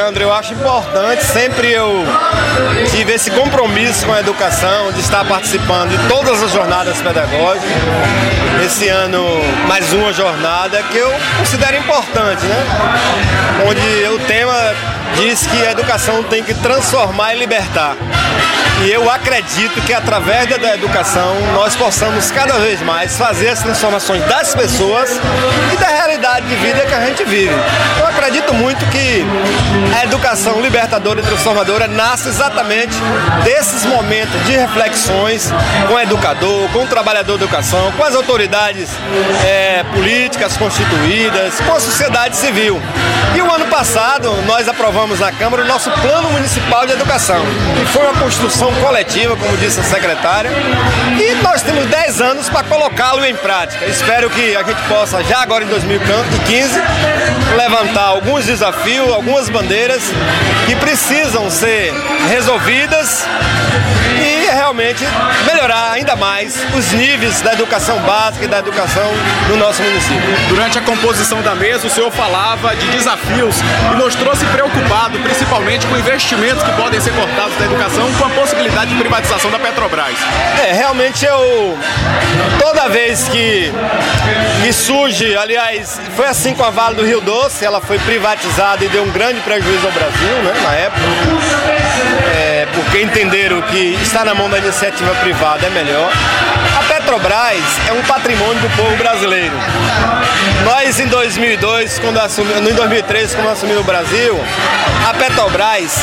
Leandro, eu acho importante, sempre eu tive esse compromisso com a educação, de estar participando de todas as jornadas pedagógicas. Esse ano, mais uma jornada que eu considero importante, né? Onde o tema diz que a educação tem que transformar e libertar. E eu acredito que através da educação nós possamos cada vez mais fazer as transformações das pessoas e da realidade de vida que a gente vive. Eu acredito muito que a educação libertadora e transformadora nasce exatamente desses momentos de reflexões com o educador, com o trabalhador da educação, com as autoridades políticas constituídas, com a sociedade civil. E o ano passado nós aprovamos na Câmara o nosso Plano Municipal de Educação, que foi uma construção coletiva, como disse a secretária, e nós temos 10 anos para colocá-lo em prática. Espero que a gente possa, já agora em 2015, levantar alguns desafios, algumas bandeiras que precisam ser resolvidas e realmente melhorar ainda mais os níveis da educação básica e da educação no nosso município. Durante a composição da mesa, o senhor falava de desafios e nos trouxe preocupado, principalmente com investimentos que podem ser cortados da educação, com a possibilidade de privatização da Petrobras. Realmente toda vez que surge, aliás, foi assim com a Vale do Rio Doce, ela foi privatizada e deu um grande prejuízo ao Brasil, né, na época, porque entenderam que estar na mão da iniciativa privada é melhor. A Petrobras é um patrimônio do povo brasileiro. Nós, em 2003, quando assumimos o Brasil, a Petrobras,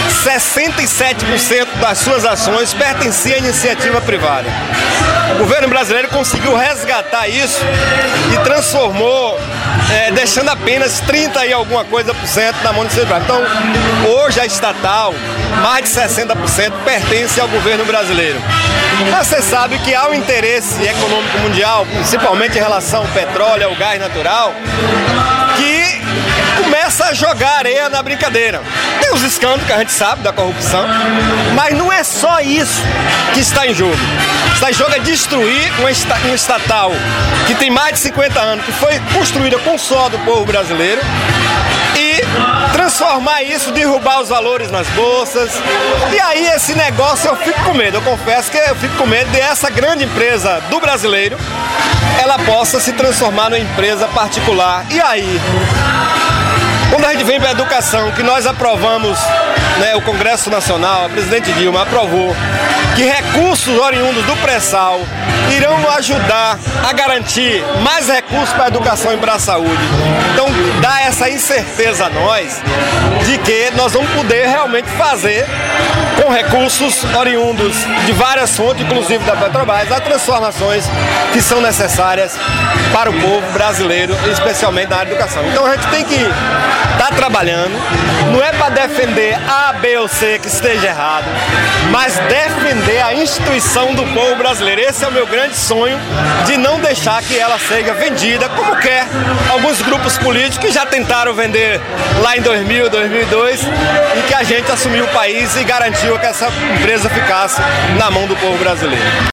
67% das suas ações pertencia à iniciativa privada. O governo brasileiro conseguiu resgatar isso e transformou, deixando apenas 30 e alguma coisa por cento na mão do iniciativa privada. Então, hoje a estatal, mais de 60% pertence ao governo brasileiro. Mas você sabe que há um interesse econômico mundial, principalmente em relação ao petróleo, ao gás natural, que começa a jogar areia na brincadeira. Tem os escândalos que a gente sabe da corrupção, mas não é só isso que está em jogo. Está em jogo é destruir um estatal que tem mais de 50 anos, que foi construída com o suor do povo brasileiro, e transformar isso, derrubar os valores nas bolsas. E aí esse negócio eu fico com medo, eu confesso que eu fico com medo de essa grande empresa do brasileiro, ela possa se transformar numa empresa particular. E aí, quando a gente vem para a educação, que nós aprovamos, né, o Congresso Nacional, a presidente Dilma aprovou que recursos oriundos do pré-sal irão ajudar a garantir mais recursos para a educação e para a saúde. Então, dá essa incerteza a nós de que nós vamos poder realmente fazer, com recursos oriundos de várias fontes, inclusive da Petrobras, as transformações que são necessárias para o povo brasileiro, especialmente na área da educação. Então, a gente tem que estar trabalhando, não é para defender A, B ou C que esteja errado, mas defender a instituição do povo brasileiro. Esse é o meu grande sonho, de não deixar que ela seja vendida, como quer alguns grupos políticos que já tentaram vender lá em 2000, 2002, e que a gente assumiu o país e garantiu que essa empresa ficasse na mão do povo brasileiro.